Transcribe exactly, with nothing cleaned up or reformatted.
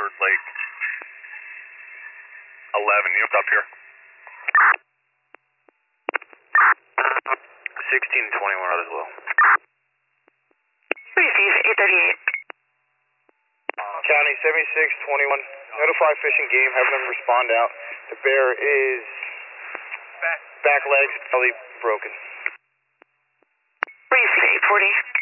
Milford Lake. eleven, you up here? sixteen and twenty-one out as well. Receive eight thirty-eight. County seventy-six twenty-one. Notify Fish and Game, having them respond out. The bear is back, back legs belly broken. Receive eight forty.